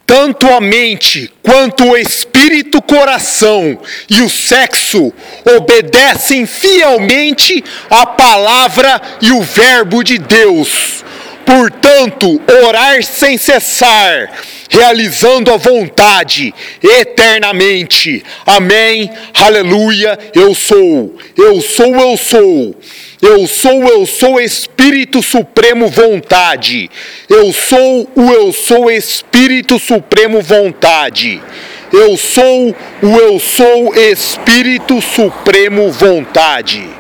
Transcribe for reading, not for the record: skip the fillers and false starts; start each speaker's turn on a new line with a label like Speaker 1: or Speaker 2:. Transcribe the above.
Speaker 1: tanto a mente quanto o espírito, coração e o sexo obedecem fielmente à palavra e o verbo de Deus. Portanto, orar sem cessar, realizando a vontade eternamente. Amém. Aleluia. Eu sou Espírito Supremo vontade. Eu sou Espírito Supremo vontade. Eu sou Espírito Supremo vontade.